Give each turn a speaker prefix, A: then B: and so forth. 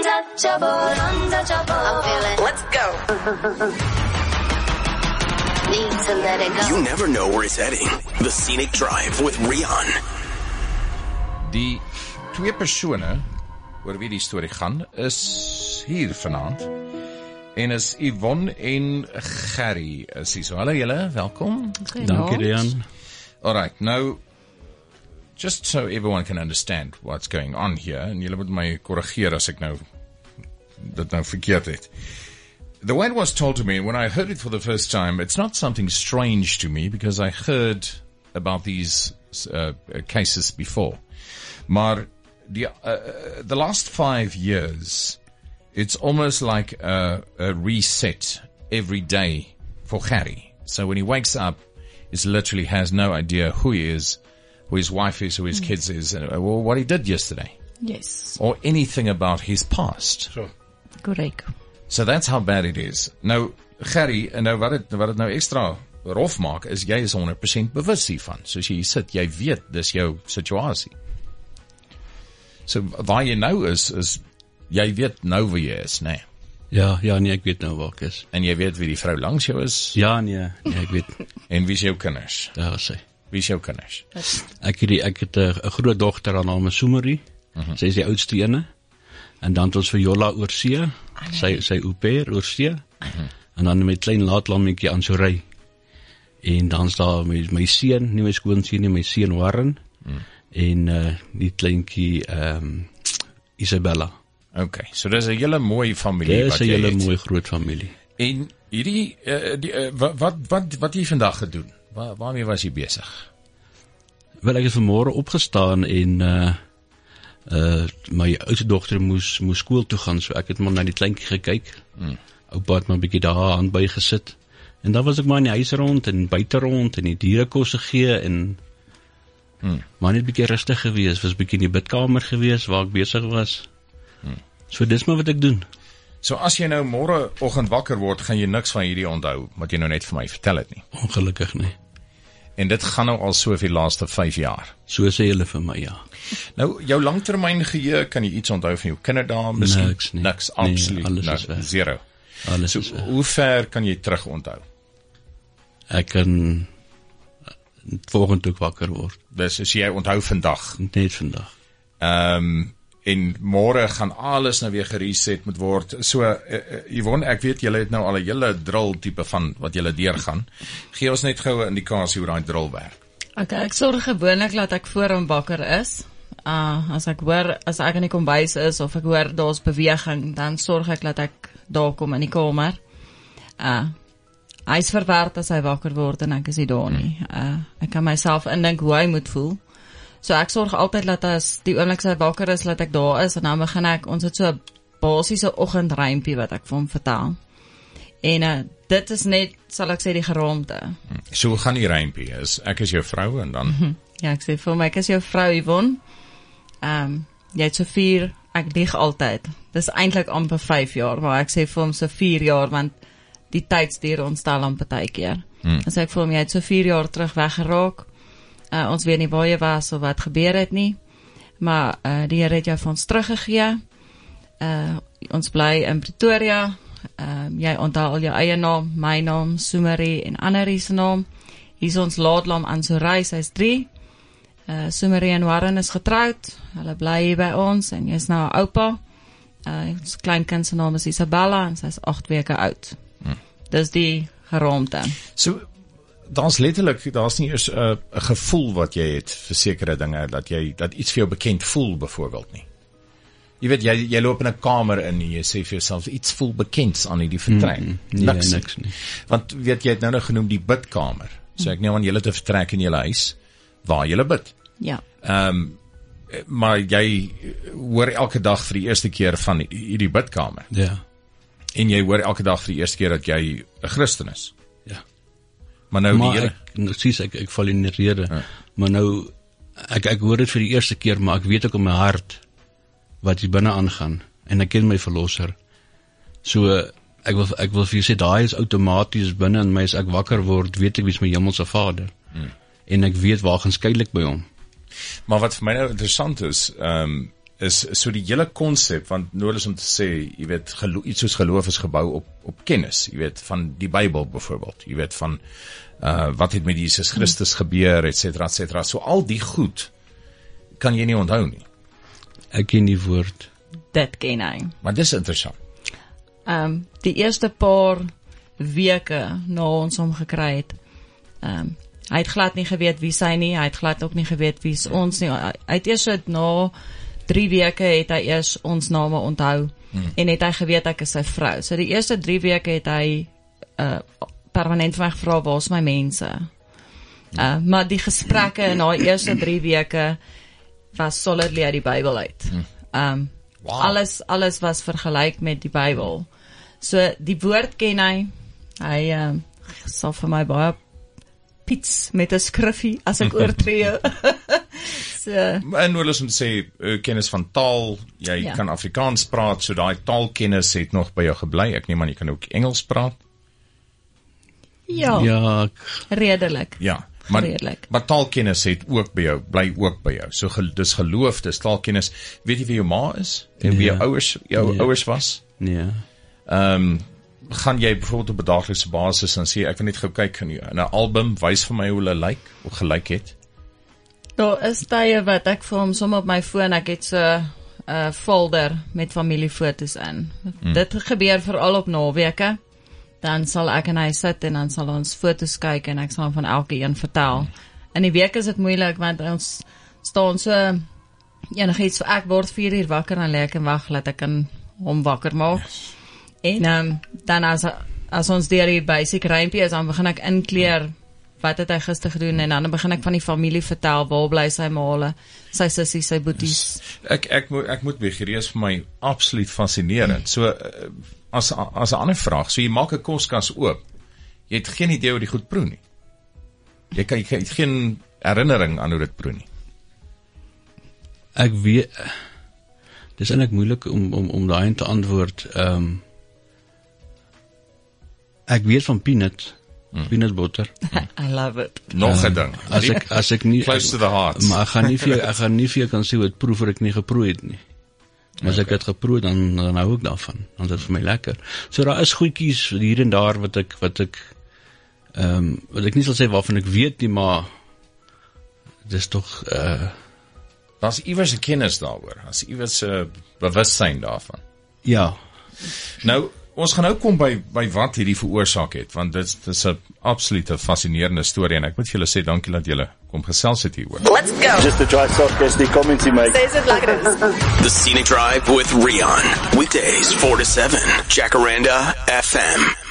A: Untouchable, untouchable. I feel it.
B: Let's go.
A: Need to let it go.
C: You never know where it's heading. The Scenic Drive with Rian.
D: Die twee persone oor wie die storie gaan is hier vanaand en is Yvonne en Gerry is hier. So hallo julle, welkom.
E: Dankie Rian.
D: Alright, now just so everyone can understand what's going on here, en julle moet my korrigeer as ek dit verkeerd het. The way it was told to me, when I heard it for the first time, it's not something strange to me because I heard about these cases before. Maar the last 5 years, it's almost like a reset every day for Gerry. So when he wakes up, he literally has no idea who he is, who his wife is, who his kids is, or what he did yesterday.
F: Yes.
D: Or anything about his past.
E: Sure.
F: Correct.
D: So that's how bad it is. Nou, Gerry, nou wat het nou extra rof maak, is jy is 100% bewus hiervan. Soos jy sit, jy weet, dis jou situasie. So waar jy nou is jy weet nou wie jy is, nee.
E: Ja, nee, ek weet nou waar ek is.
D: En jy weet wie die vrou langs jou is?
E: Ja, nee, ek weet.
D: En wie is jou kinders?
E: Ja, sy.
D: Wie is jou kinders?
E: Ek het 'n groot dogter aan naam Sumeri. Sy is die oudste ene. En dan het ons vir Jolla oorsee, sy au pair oorsee. En dan met klein laatlammetjie aan Sorey. En dan is daar my seun, nie my skoonseun nie, my seun Warren. En die kleintjie Isabella.
D: Okay, so dis 'n hele mooi familie
E: wat jy het. Dis 'n hele mooi groot familie.
D: En hierdie wat jy vandag gedoen? Waarmee was jy besig?
E: Wel, ek het vanmôre opgestaan en my oudste dogter moes skool toe gaan, so ek het maar na die kleintjie gekyk. Oupa het maar 'n bietjie daar aan by gesit. En dan was ek maar in die huis rond en buite rond en die diere kos gegee en maar net 'n bietjie rustig gewees, was 'n bietjie in die bidkamer gewees waar ek besig was. So dis maar wat ek doen.
D: So as jy nou môreoggend wakker word, gaan jy niks van hierdie onthou wat jy nou net vir my vertel het nie.
E: Ongelukkig nie.
D: En dit gaan nou al so vir die laaste 5 jaar.
E: So sê hulle vir my, ja.
D: Nou, jou langtermyn geheue, kan jy iets onthou van jou kinderdae miskien?
E: Niks nie.
D: Niks, absoluut.
E: Nee, alles is weg.
D: Zero.
E: Alles is weg.
D: Hoe ver kan jy terug onthou?
E: Ek kan volgende week wakker word.
D: Dus as jy onthou vandag?
E: Net vandag.
D: En môre gaan alles nou weer gereset moet word. So, Yvonne, ek weet julle het nou al 'n hele drill tipe van wat julle deurgaan. Gee ons net gou 'n indikasie hoe daai drill werk.
F: Okay, ek sorg gewoonlik dat ek voor hom wakker is. As ek in die kombuis is of ek hoor daar's beweging, dan sorg ek dat ek daar kom in die kamer. Hy is verward as hy wakker word en ek is nie daar nie. Ek kan myself indink hoe hy moet voel. So ek sorg altyd dat as die oomblik sy wakker is, dat ek daar is en dan begin ons het so 'n basiese oggendrympie wat ek vir hom vertel. En dit is net, sal ek sê, die geraamte.
D: So gaan die rympie ek is jou vrou en dan...
F: Ja, ek sê vir hom, ek is jou vrou Yvonne. Jy het so 4, ek lieg altyd. Dis eintlik amper 5 jaar, maar ek sê vir hom so 4 jaar, want die tydsduur ontstel aan partykeer. Dan sê ek vir hom, jy het so 4 jaar terug weggeraak. Ons weet nie waar jy was of wat gebeur het nie, maar die Here het jou vir ons teruggegee. Ons bly in Pretoria. Jy onthou al jou eie naam, my naam, Sumeri en Annerie se naam. Hier is ons laatlam aan Sorey, sy is 3. Sumeri en Warren is getroud. Hulle bly hier by ons en jy is nou 'n oupa. Ons kleinkind se naam is Isabella en sy is 8 weke oud. Dis die geraamte.
D: So, daar's nie eers 'n gevoel wat jy het vir sekere dinge, dat iets vir jou bekend voel, byvoorbeeld nie. Jy weet, jy loop in 'n kamer in en jy sê vir jouself, iets voel bekend aan die vertrek.
E: Niks nie.
D: Want weet jy het nou genoem die bidkamer. So ek neem aan julle te vertrek in julle huis, waar julle bid.
F: Ja.
D: Maar jy hoor elke dag vir die eerste keer van hierdie bidkamer.
E: Ja.
D: En jy hoor elke dag vir die eerste keer dat jy 'n Christen is.
E: Ja.
D: Maar nou die Here...
E: ek val in die rede. Ja. Maar nou, ek hoor dit vir die eerste keer, maar ek weet ook in my hart wat hier binne aangaan. En ek ken my verlosser. So, ek wil vir jou sê, daai is outomaties binne in my, as ek wakker word, weet ek wie is my hemelse Vader. En ek weet waar gaan skielik by hom.
D: Maar wat vir my nou interessant is, is so die hele konsep, want nodig is om te sê, jy weet, iets soos geloof is gebou op kennis, jy weet, van die Bybel byvoorbeeld, jy weet, van wat het met Jesus Christus gebeur, et cetera, so al die goed kan jy nie onthou nie.
E: Ek ken die woord.
F: Dit ken hy.
D: Maar dis interessant.
F: Die eerste paar weke na ons hom gekry het, hy het glad nie geweet wie sy nie, hy het glad ook nie geweet wie is ons nie, hy het eers na 3 weke het hy eers ons name onthou, en het hy geweet ek is sy vrou, so die eerste 3 weke het hy permanent van my gevra, waar is my mense? Maar die gesprekke na die eerste 3 weke was solidly uit die Bybel uit.
D: Wow.
F: Alles was vergelyk met die Bybel. So die woord ken hy sal vir my baie piets met 'n skriffie as ek oortree. So,
D: en wil ons om te sê, kennis van taal, jy kan Afrikaans praat, so daai taalkennis het nog by jou gebly, ek neem aan jy kan ook Engels praat?
F: Ja, redelik.
D: Ja, maar taalkennis het ook by jou, bly ook by jou, so dis geloof, dis taalkennis, weet jy wie jou ma is? En wie jou ouers was?
E: Nee.
D: Gaan jy bijvoorbeeld op 'n daaglikse basis en sê, ek wil net gou kyk in 'n album, wys vir my hoe hulle lyk, of gelyk het?
F: Daar is tye wat ek vir hom som op my foon, ek het so 'n folder met familiefoto's in. Dit gebeur veral op naweke, dan sal ek en hy sit en dan sal ons foto's kyk en ek sal van elke een vertel. In die week is dit moeilik, want ons staan so, enigiets, ek word 4 uur wakker en lê ek en wag, laat ek kan hom wakker maak. En dan as ons deur die basic rympie is, dan begin ek inkleer, wat het hy gister gedoen, en dan begin ek van die familie vertel, waar bly sy maale, sy sussie, sy boeties.
D: Ek moet begin, is vir my absoluut fascinerend. So, as 'n ander vraag, so jy maak 'n koskas oop, jy het geen idee hoe die goed proe nie. Jy het geen herinnering aan hoe dit proe nie.
E: Ek weet, dis eintlik moeilik om daarin te antwoord. Ek weet van peanut butter.
F: I love it.
D: Nog 'n ding.
E: As ek nie,
D: close to the heart.
E: Maar ek gaan nie vir jou kan sê hoe het proe, voor ek nie geproe het nie. Maar as ek het geproe, dan hou ek daarvan. Dan is dit vir my lekker. So daar is goedjies hier en daar wat ek nie sal sê waarvan ek weet nie, maar dis tog
D: daar's iewers 'n kennis daaroor. Daar's iewers 'n bewussyn daarvan.
E: Ja.
D: Nou, ons gaan nou kom by wat hierdie veroorsaak het, want dit is 'n absolute fascinerende storie, en ek moet julle sê dankie dat julle kom gesels het hieroor.
A: Let's go.
B: Just a dry sarcastic comment you make.
A: Says it like it is.
C: The Scenic Drive with Rian. Weekdays 4 to 7. Jacaranda FM.